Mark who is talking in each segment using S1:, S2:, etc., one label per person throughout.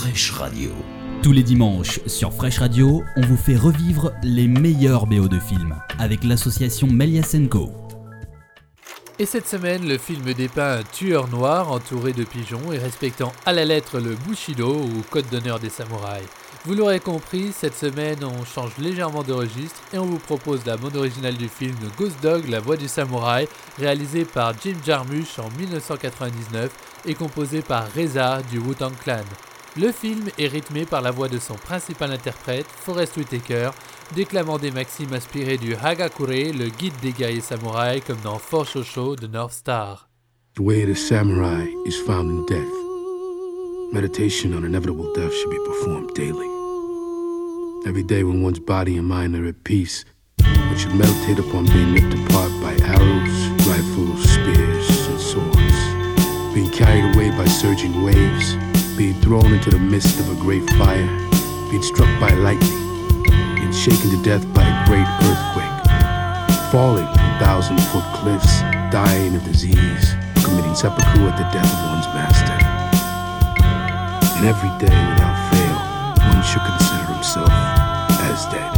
S1: Fresh Radio.
S2: Tous les dimanches sur Fresh Radio, on vous fait revivre les meilleurs BO de films avec l'association Melias & Co.
S3: Et cette semaine, le film dépeint un tueur noir entouré de pigeons et respectant à la lettre le Bushido ou code d'honneur des samouraïs. Vous l'aurez compris, cette semaine on change légèrement de registre et on vous propose la bande originale du film Ghost Dog, la voix du samouraï, réalisé par Jim Jarmusch en 1999 et composé par Reza du Wu-Tang Clan. Le film est rythmé par la voix de son principal interprète, Forest Whitaker, déclamant des maximes inspirées du Hagakure, le guide des guerriers samouraïs, comme dans Fort Shosho de North Star.
S4: The way of the samurai is found in death. Meditation on inevitable death should be performed daily. Every day when one's body and mind are at peace, one should meditate upon being ripped apart by arrows, rifles, spears, and swords, being carried away by surging waves, being thrown into the midst of a great fire, being struck by lightning, being shaken to death by a great earthquake, falling from 1,000-foot cliffs, dying of disease, committing seppuku at the death of one's master. And every day, without fail, one should consider himself as dead.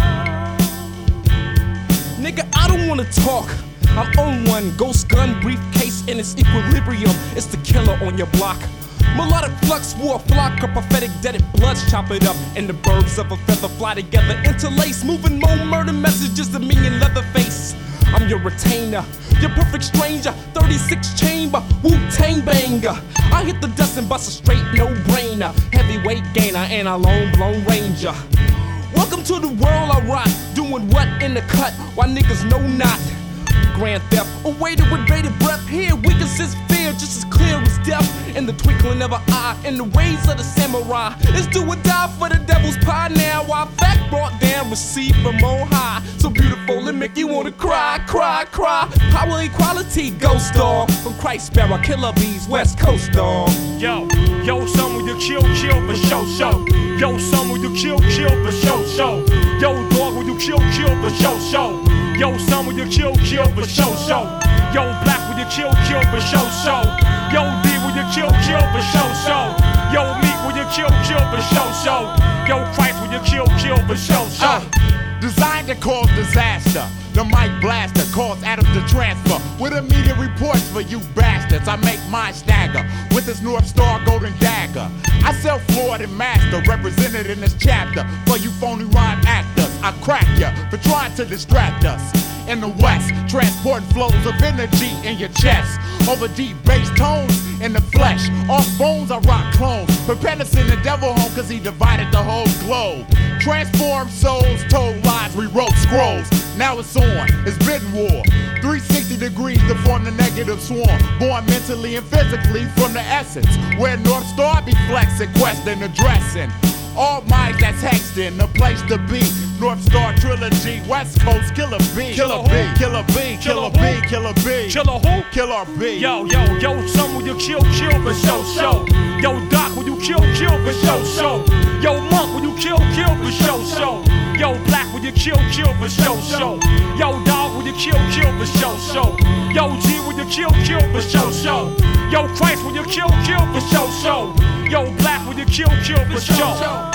S5: Nigga, I don't wanna talk. I'm on one ghost gun briefcase in its equilibrium. It's the killer on your block. Melodic flux, war flock, a prophetic deaded bloods chop it up, and the birds of a feather fly together, interlace, moving more murder messages than me in Leatherface. I'm your retainer, your perfect stranger, 36 chamber, Wu-Tang banger. I hit the dust and bust a straight no-brainer, heavyweight gainer and a long-blown ranger. Welcome to the world I rock, doing what in the cut, while niggas know not. Grand theft, awaited with bated breath. Here weaknesses fear just as clear as death. In the twinkling of an eye, in the ways of the samurai, it's do or die for the devil's pie now. While fact brought down, received from on high. So beautiful it make you wanna cry, cry, cry. Power equality, ghost dog. From Christ Sparrow, Killer Bees, West Coast dog.
S6: Yo, son, will you kill for show? Yo, son, will you kill for show? Yo, dog, will you kill for show? Yo, son, will you kill for show? Yo, black, will you kill for show? Yo, D, will you kill for show? Yo, meat, will you kill for show? Yo, Christ, will you kill for show?
S7: Designed to cause disaster. The mic blaster caused atoms to transfer. With immediate reports for you bastards, I make mine stagger with this North Star golden dagger. I sell Floyd and Master, represented in this chapter. For you phony rhyme actors, I crack ya for trying to distract us. In the West, transporting flows of energy in your chest. Over deep bass tones in the flesh. Off bones, I rock clones. Prepare to send the devil home cause he divided the whole globe. Transformed souls, told lies, rewrote scrolls. Now it's on, it's been war. 360 degrees to form the negative swarm. Born mentally and physically from the essence. Where North Star be flexing, questing, addressing. All minds that's hexed in, the place to be. North Star Trilogy, West Coast, Killer B. Killer B, Killer B, Killer B, Killer B.
S6: Killer who?
S7: Killer B.
S6: Yo, son, will you kill for show? Yo, Doc, will you kill for show? Yo, Monk, will you kill for show? Yo, Black, will you kill for show? Yo, Dog, will you kill for show? Yo, G, will you kill for show? Yo, Christ, will you kill for show? Yo, Black, will you kill for show?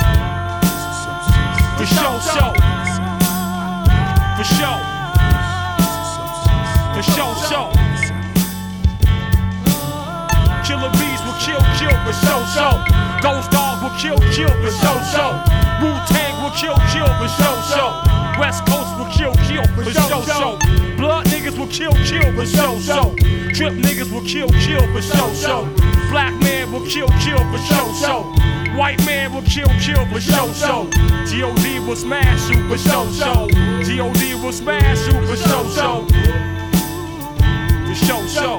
S6: For show. For show. For show. Killer Bees will kill for show. Ghost Dog will kill for show. Wu-Tang will kill for show. West Coast will kill for show. Blood niggas will kill for show. Trip niggas will kill for show. Black man will kill for show. White man will kill for show. G.O.D. will smash you for show. G.O.D. will smash you for show. For show.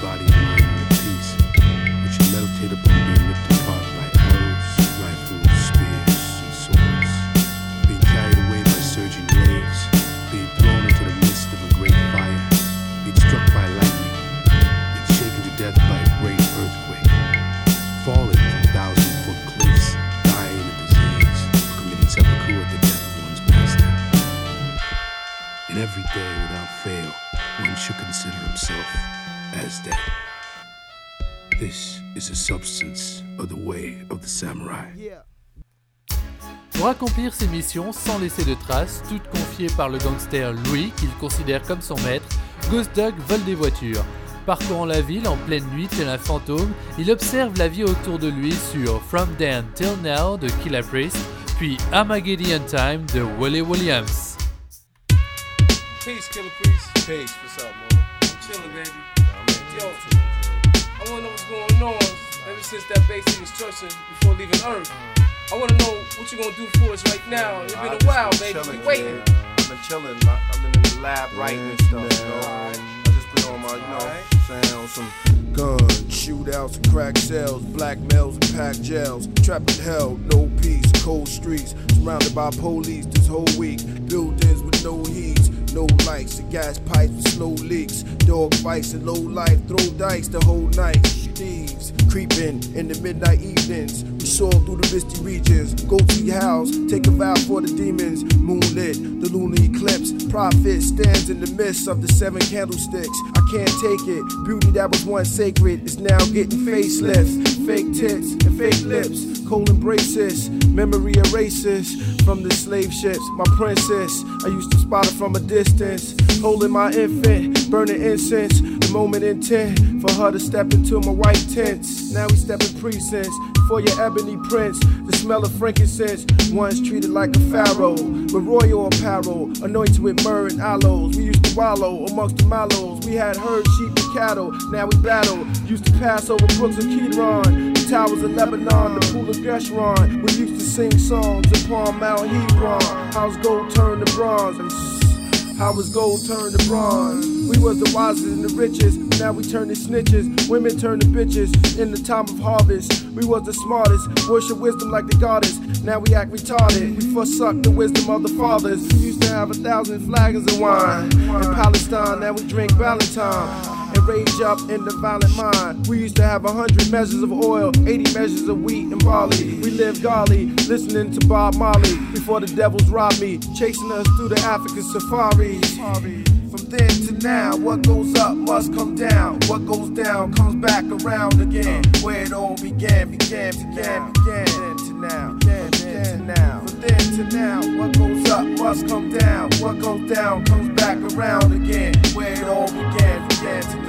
S4: Meditate upon being ripped apart by arrows, rifles, and every day without fail, one should consider himself as dead. This is the substance of the way of the samurai.
S3: Pour accomplir ses missions sans laisser de traces, toutes confiées par le gangster Louis, qu'il considère comme son maître, Ghost Dog vole des voitures. Parcourant la ville en pleine nuit tel un fantôme, il observe la vie autour de lui sur From Then Till Now de Killah Priest, puis Armageddon Time de Wally Williams.
S1: Peace, Killah Priest. Peace, what's up, man? I'm chillin', baby. Yo, I wanna know what's going on ever since that basic instruction before leaving Earth. I wanna know what you gonna do for us right now. It's been a while, baby. We waiting.
S8: I've been chilling. I've been in the lab writing and stuff, you know. I just been on my, you know, saying on some
S9: guns, shootouts and crack cells, black males and packed jails, trapped in hell, no peace, cold streets, surrounded by police this whole week, buildings with no heat, no lights, the gas pipes with slow leaks, dog fights and low life, throw dice the whole night, thieves creeping in the midnight evenings, we soar through the misty regions, go to your house, take a vow for the demons, moonlit, the lunar eclipse, prophet stands in the midst of the 7 candlesticks, I can't take it, beauty that was once sacred is now getting facelifts, fake tits and fake lips, cold embraces, memory erases from the slave ships, my princess, I used to spot her from a distance, holding my infant, burning incense, the moment intent for her to step into my white tents, now we step in precincts, for your ebony prince, the smell of frankincense, once treated like a pharaoh, with royal apparel, anointed with myrrh and aloes, we used to wallow amongst the mallows, we had herds, sheep and cattle, now we battle, used to pass over brooks of Kidron, the towers of Lebanon, the pool of Geshron, we used to sing songs upon Mount Hebron, how's gold turned to bronze, how was gold turned to bronze? We was the wisest and the richest, now we turn to snitches. Women turn to bitches in the time of harvest. We was the smartest, worship wisdom like the goddess. Now we act retarded, we forsuck the wisdom of the fathers. We used to have 1,000 flagons of wine. In Palestine, now we drink Valentine. And rage up in the violent mind. We used to have 100 measures of oil, 80 measures of wheat and barley. We lived golly, listening to Bob Marley before the devils robbed me, chasing us through the African safaris. From then to now, what goes up must come down. What goes down comes back around again. Where it all began to now. From then to now, what goes up must come down. What goes down comes back around again. Where it all began to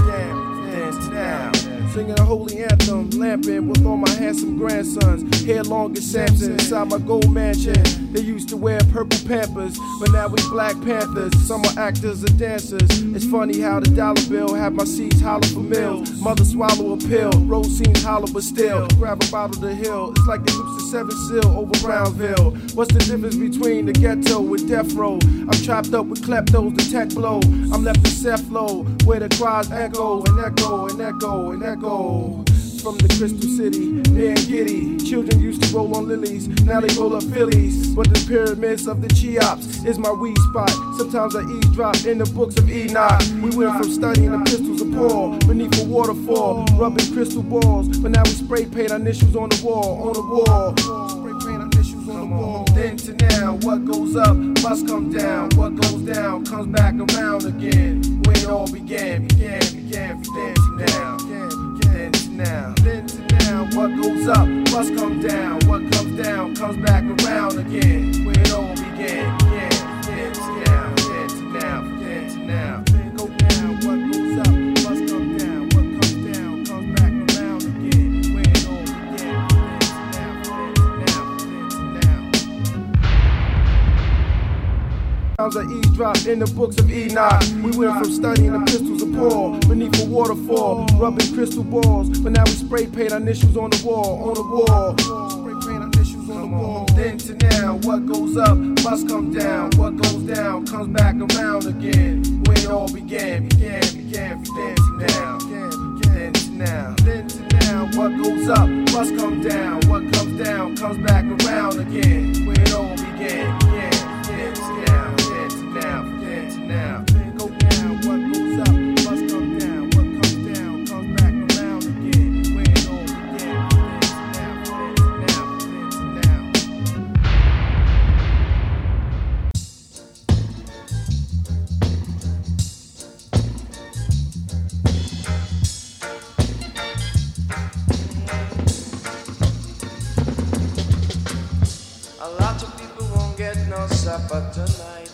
S9: now. Singing a holy anthem, lamping with all my handsome grandsons. Hair long as Samson inside my gold mansion. They used to wear purple Pampers, but now we Black Panthers. Some are actors and dancers. It's funny how the dollar bill had my seeds hollow for meals. Mother swallow a pill, road seems hollow but still. Grab a bottle to hill, it's like they loose the 7th seal over Brownsville. What's the difference between the ghetto and death row? I'm trapped up with kleptos, the tech blow. I'm left in Cephalo, where the cries echo and echo and echo and echo. From the Crystal City, near Giddy, children used to roll on lilies, now they roll up Phillies. But the pyramids of the Cheops is my weed spot. Sometimes I eavesdrop in the books of Enoch. We went from studying the pistols of Paul beneath a waterfall, rubbing crystal balls. But now we spray paint our initials on the wall, Spray paint our initials on the wall. Then to now, what goes up must come down. What goes down comes back around again. Where it all began from then to now. Then to now, what goes up must come down. What comes down comes back around again. Where it all began, then to now. Then go down, what goes up must come down. What comes down comes back around again. Where it all began, then to now. Sometimes I eavesdrop in the books of Enoch. We went from studying the pistols of Paul beneath a waterfall, rubbing crystal balls. But now we spray paint our initials on the wall, Spray paint our initials on the wall. Then to now, what goes up must come down. What goes down comes back around again. Where it all began from then to now. Then to now, what goes up must come down. What comes down comes back around again. Where it all began, then to now. Then to now. Then go down, what goes up must come down. What comes down comes back around again. Where it all began, then to now.
S10: supper tonight.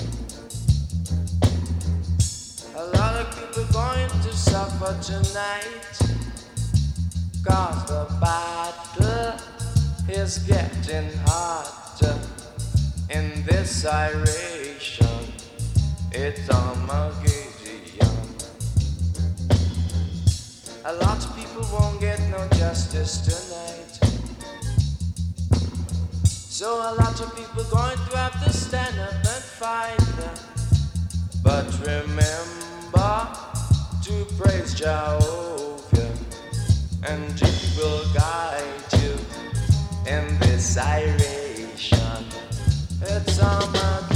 S10: A lot of people going to suffer tonight, 'cause the battle is getting harder in this iration. It's Armageddon. A lot of people won't get no justice tonight, so a lot of people going to have to stand up and fight. But remember to praise Jehovah, and He will guide you in this iration. It's Armageddon.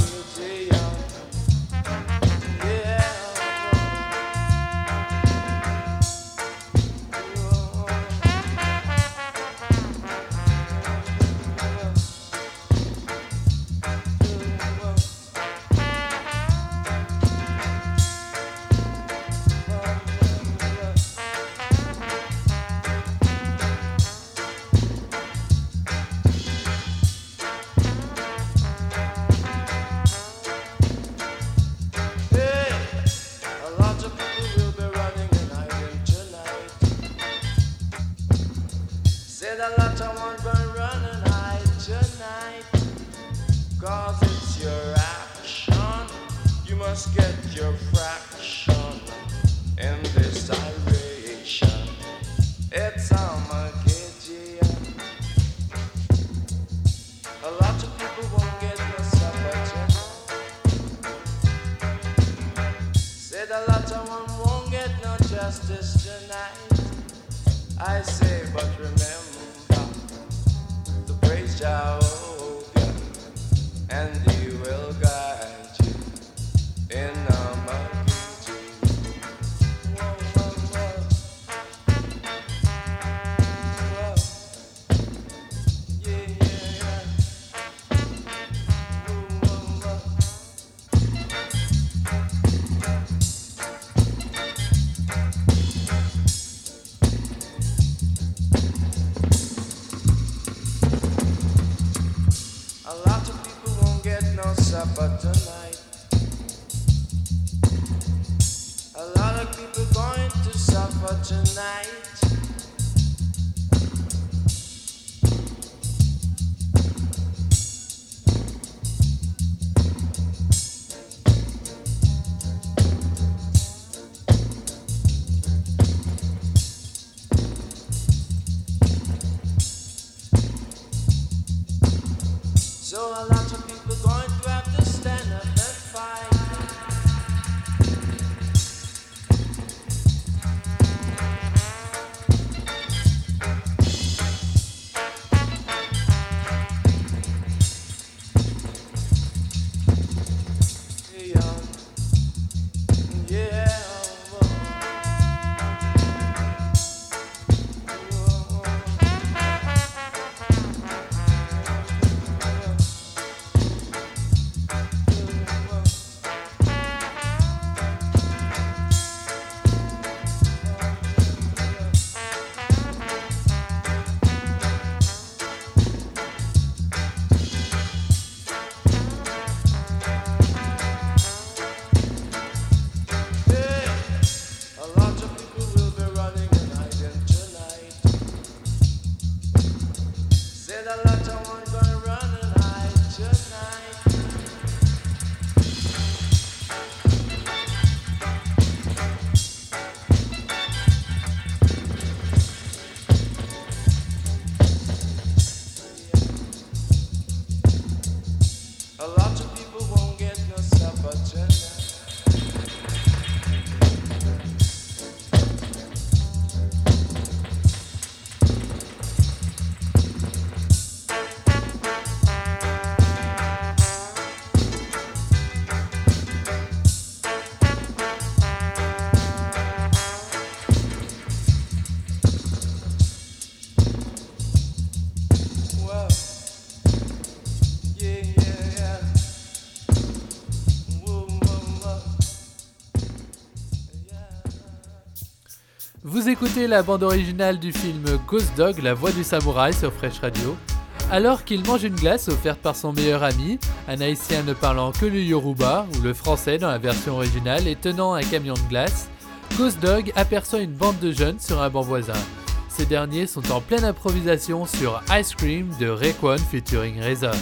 S3: Vous écoutez la bande originale du film Ghost Dog, La Voix du Samouraï sur Fresh Radio. Alors qu'il mange une glace offerte par son meilleur ami, un haïtien ne parlant que le yoruba ou le français dans la version originale et tenant un camion de glace, Ghost Dog aperçoit une bande de jeunes sur un banc voisin. Ces derniers sont en pleine improvisation sur Ice Cream de Raekwon featuring RZA.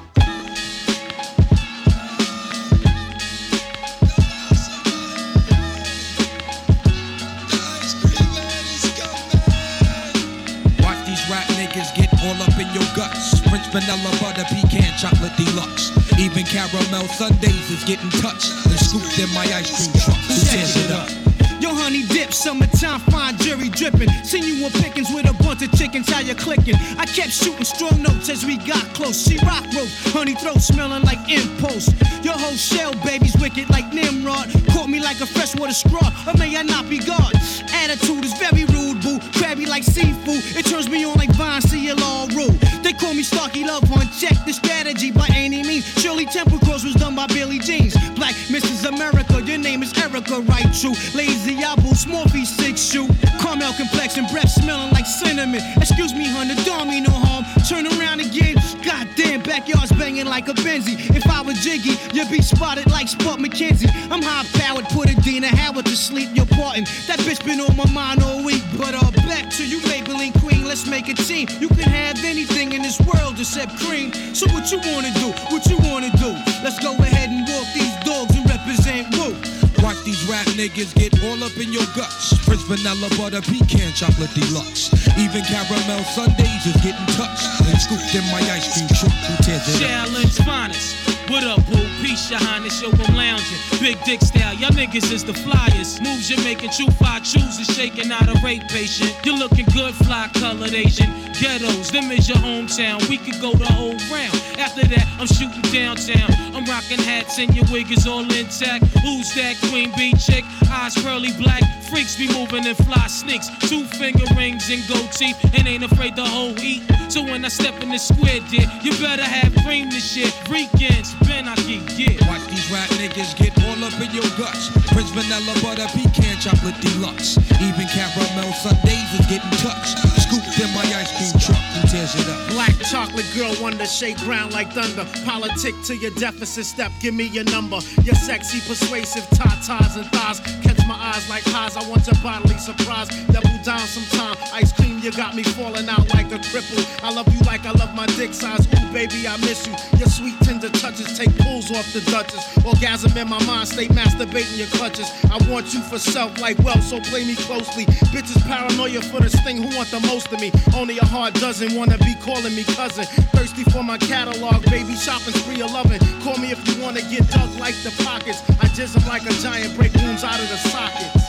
S11: All up in your guts. French vanilla butter pecan chocolate deluxe. Even caramel sundaes is getting touched and scooped in my ice cream truck. Who tears it up?
S12: Yo, honey dip, summertime, fine jury dripping. Seen you on pickings with a bunch of chickens, how you clicking? I kept shooting strong notes as we got close. She rock rope, honey throat smelling like impulse. Your whole shell, baby's wicked like Nimrod. Caught me like a freshwater straw, or may I not be God? Attitude is very rude, boo. Crabby like seafood, it turns me on like Vine, see you all rule. They call me Starkey Love Hunt, check the strategy by any means. Shirley Temple Cross was done by Billie Jeans. Black Mrs. America, your name is Erica, right true. Lazy Apple, small feet, 6 shoe. Caramel complexion, breath smelling like cinnamon. Excuse me, honey, don't mean no harm. Turn around again, goddamn, backyard's banging like a Benzie. If I was Jiggy, you'd be spotted like Spud McKenzie. I'm high powered, put a Dina Howard to sleep, you're parting. That bitch been on my mind all week. But back to you, Maybelline Queen, let's make a team. You can have anything in this world except cream. So what you wanna do? What you wanna do? Let's go ahead and walk these dogs and represent Woo.
S11: Watch these rap niggas get all up in your guts. French vanilla butter pecan chocolate deluxe. Even caramel sundaes is getting touched and scooped in my ice cream truck. Who tears it up?
S13: Challenge finest. What up, boo? Peace, your highness, yo, I'm lounging. Big dick style, y'all niggas is the flyers. Moves you're making, true fire chooses, shaking out a rape patient. You're looking good, fly colored Asian. Ghettos, them is your hometown. We could go the whole round. After that, I'm shooting downtown. I'm rocking hats and your wig is all intact. Who's that queen bee chick? Eyes pearly black. Freaks be moving in fly sneaks. 2-finger rings and gold teeth. And ain't afraid the whole heat. So when I step in the square, dear, you better have cream this shit. Weekends, Ben, I get, yeah.
S11: Watch these rap niggas get all up in your guts. Prince vanilla butter pecan chocolate deluxe. Even caramel sundaes is getting touched. Scooped in my ice cream truck. Who tears it up?
S12: Black chocolate girl wonder, shake ground like thunder. Politic to your deficit step, give me your number. Your sexy, persuasive tatas and thighs. Catch my eyes like highs, I want your bodily surprise. Double down sometime, ice cream, you got me falling out like a cripple. I love you like I love my dick size. Ooh, baby, I miss you. Your sweet tender touches take pulls off the Duchess. Orgasm in my mind, stay masturbating your clutches. I want you for self like wealth, so play me closely. Bitches paranoia for this thing, who want the most of me? Only a heart doesn't wanna be calling me cousin. Thirsty for my catalog, baby, shopping spree of loving. Call me if you wanna get dug like the pockets. I jizz them like a giant, break wounds out of the sockets.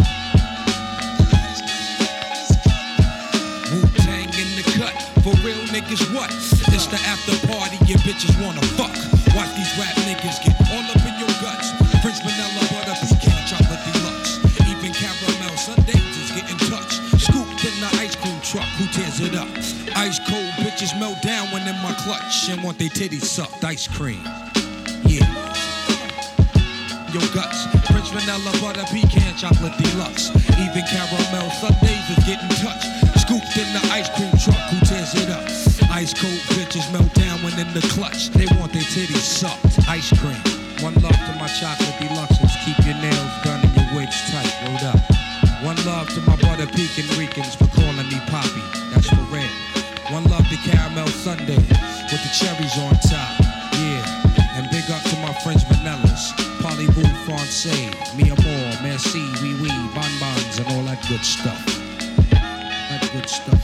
S11: Wu-Tang in the cut, for real niggas what? It's the after party, your bitches wanna fuck. Watch these rap niggas get all up in your guts. French vanilla butter pecan chocolate deluxe. Even caramel sundaes is getting touched. Scooped in the ice cream truck, who tears it up? Ice cold bitches melt down when in my clutch and want their titties sucked. Ice cream, yeah. Your guts, French vanilla butter pecan chocolate deluxe. Even caramel sundaes is getting touched. Scooped in the ice cream truck, who tears it up? Ice cold bitches melt down when in the clutch. They want their titties sucked. Ice cream. One love to my chocolate deluxes. Keep your nails done and your wigs tight. Rolled up. One love to my butter pecan Ricans for calling me Poppy. That's for red. One love to caramel sundae with the cherries on top. Yeah. And big up to my French vanillas. Parlez-vous français, mi amour, merci, oui oui, bonbons and all that good stuff. That good stuff.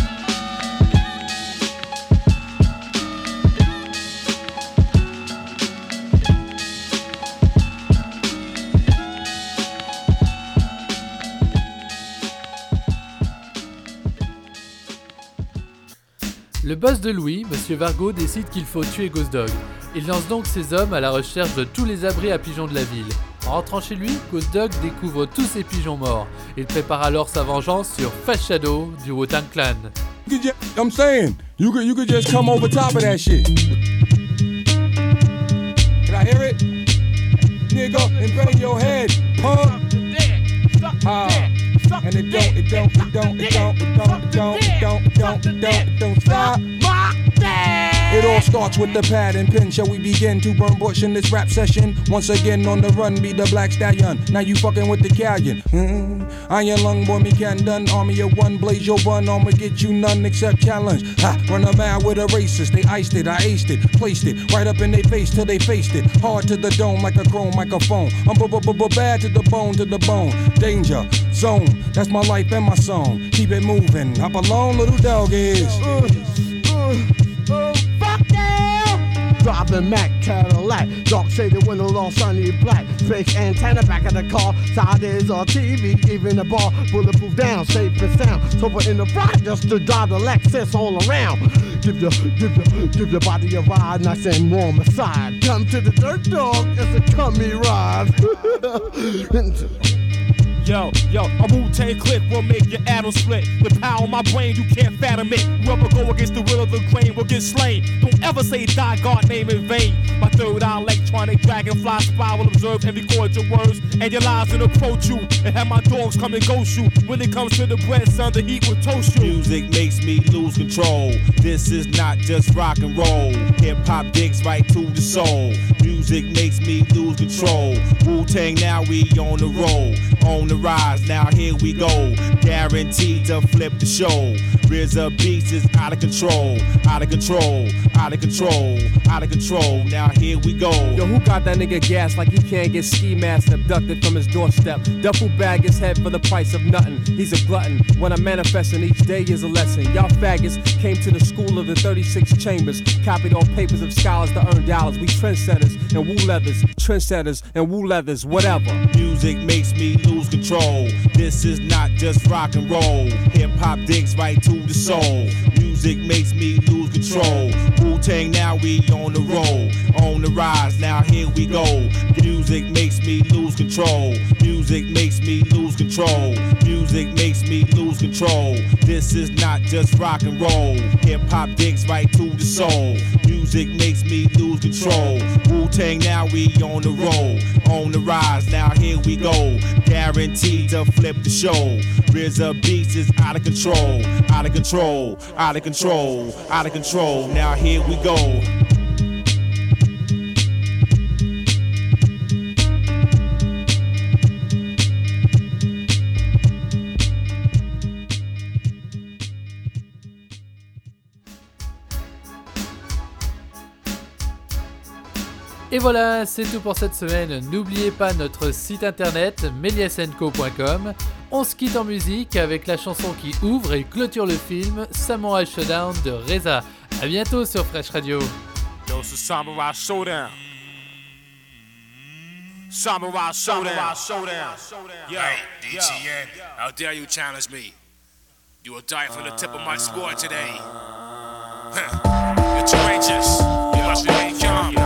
S3: Le boss de Louis, Monsieur Vargo, décide qu'il faut tuer Ghost Dog. Il lance donc ses hommes à la recherche de tous les abris à pigeons de la ville. En rentrant chez lui, Ghost Dog découvre tous ses pigeons morts. Il prépare alors sa vengeance sur Fast Shadow du Wu-Tang Clan.
S6: I'm saying, you could just come over top of that shit. Can I hear it? Nigga, and bang your head, punk. And it don't stop.
S14: It all starts with the pad and pen. Shall we begin to burn bush in this rap session? Once again on the run, be the black stallion. Now you fucking with the callion. Iron lung boy, me can done. Army of one, blaze your bun. I'ma get you none except challenge. Ha, run a mile with a racist. They iced it, I aced it, placed it right up in their face till they faced it. Hard to the dome like a chrome microphone. I'm bad to the bone, Danger zone, that's my life and my song. Keep it moving. Hop along, little dog is.
S15: Fuck yeah! Driving Mac Cadillac, dark shaded window, all shiny black. Fake antenna back of the car, side is on TV, even the bar, bulletproof down, safe and sound. Sober in the front, just to drive the Lexus all around. Give your body a ride, nice and warm aside. Come to the dirt dog, it's a cummy ride.
S6: Yo, a Wu-Tang click will make your atoms split. The power of my brain, you can't fathom it. Whoever go against the will of the grain will get slain. Don't ever say die God name in vain. My third eye electronic dragonfly spy will observe and record your words and your lies and approach you. And have my dogs come and ghost you. When it comes to the bread, son, the heat will toast you.
S16: Music makes me lose control. This is not just rock and roll. Hip-hop digs right to the soul. Music makes me lose control. Wu-Tang, now we on the roll. On the rise, now here we go. Guaranteed to flip the show. RZA Beats is out of control. Out of control. Out of control. Out of control. Now here we go.
S1: Yo, who got that nigga gas like he can't get ski mask abducted from his doorstep? Duffel bag his head for the price of nothing. He's a glutton. When I'm manifesting, each day is a lesson. Y'all faggots came to the school of the 36 chambers, copied on papers of scholars to earn dollars. We trendsetters and wool leathers, trendsetters and wool leathers, whatever.
S16: Music makes me lose control. This is not just rock and roll. Hip hop digs right to the soul. Music makes me lose control. Wu-Tang, now we on the roll. On the rise, now here we go. Music makes me lose control. Music makes me lose control. Music makes me lose control. This is not just rock and roll. Hip hop digs right to the soul. Music makes me lose control. Wu-Tang, now we on the roll. On the rise, now here we go. Guaranteed to flip the show. RZA Beats is out of control. Out of control. Out of control. Out of control. Now here we go.
S3: Et voilà, c'est tout pour cette semaine. N'oubliez pas notre site internet meliasenco.com. On se quitte en musique avec la chanson qui ouvre et clôture le film Samurai Showdown de RZA. A bientôt sur Fresh Radio.
S6: Yo, it's a Samurai Showdown. Samurai Showdown.
S8: Yo, DTN, how dare you challenge me? You will die from the tip of my sword today. You're courageous. You must remain calm.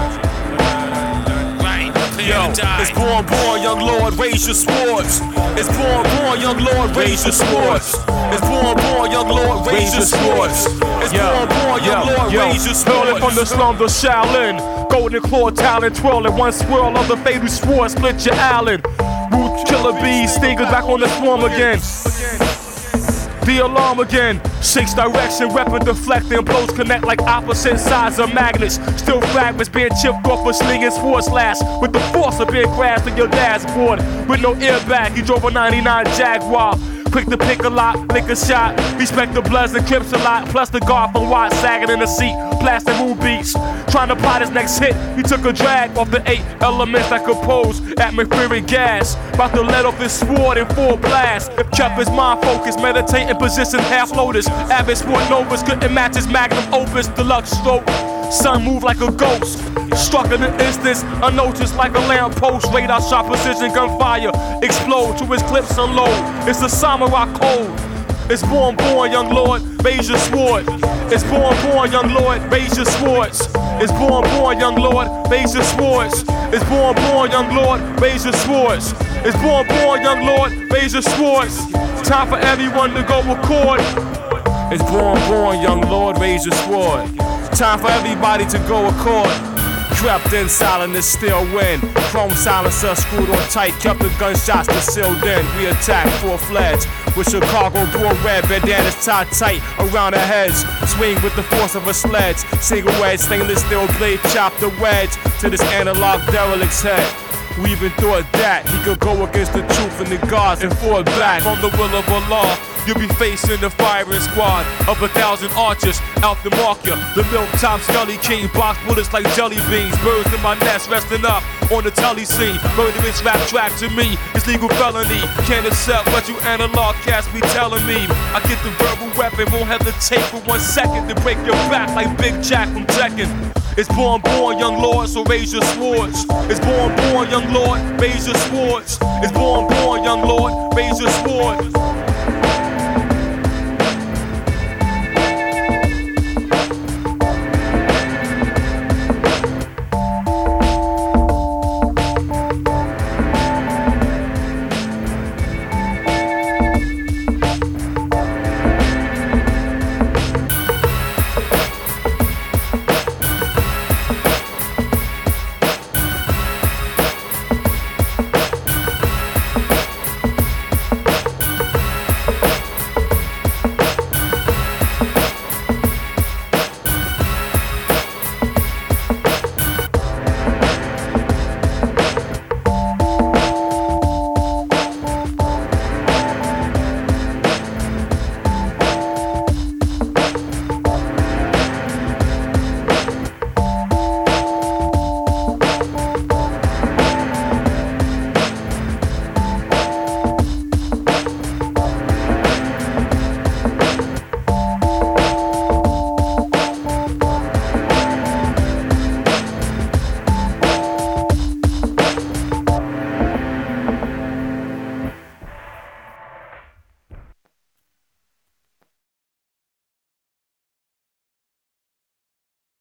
S6: Yo, it's born, young lord, raise your swords. It's born, young lord, raise your swords. It's born, young lord, raise your swords. It's born, young lord, raise your swords. Hurling from the slums of Shaolin, golden claw talent, twirling one swirl of the fatal sword, split your island. Root killer bees, stingers back on the swarm again. The alarm again, shakes direction, weapon deflecting, blows connect like opposite sides of magnets. Still fragments being chipped off a slinging sword slash with the force of being crashed in your dashboard. With no airbag, he drove a 99 Jaguar. Quick to pick a lot, lick a shot. Respect the Bloods and Crips a lot. Plus the guard from Watt sagging in the seat. Plastic moon beats. Trying to plot his next hit. He took a drag off the 8 elements that compose atmospheric gas. About to let off his sword in full blast. If kept his mind focused, meditating position half lotus. Avid sport novas couldn't match his magnum opus. Deluxe stroke. Sun moved like a ghost. Struck in an instance, unnoticed like a lamppost. Radar shot precision gunfire. Explode to his clips unload. It's a samurai code. It's born, young lord, raise your sword. It's born, young lord, raise your swords. It's born, young lord, raise your swords. It's born, young lord, raise your swords. It's born, young lord, raise your swords. Time for everyone to go record. It's born, young lord, raise your sword. Time for everybody to go accord. Crept in silent as still wind. Chrome silencer screwed on tight, kept the gunshots concealed in. We attacked full-fledged with Chicago door red bandanas tied tight around our heads. Swing with the force of a sledge. Single wedge, stainless steel blade, chopped the wedge to this analog derelict's head. We even thought that he could go against the truth and the gods and fought back from the will of Allah. You'll be facing the firing squad of 1,000 archers out to mark ya. The milk time Scully King box bullets like jelly beans. Birds in my nest resting up on the telly scene. Murderous rap track to me is legal felony. Can't accept what you analog cats be telling me. I get the verbal weapon, won't hesitate for 1 second to break your back like Big Jack from Tekken. It's born, young lord, so raise your swords. It's born, young lord, raise your swords. It's born, young lord, raise your sword.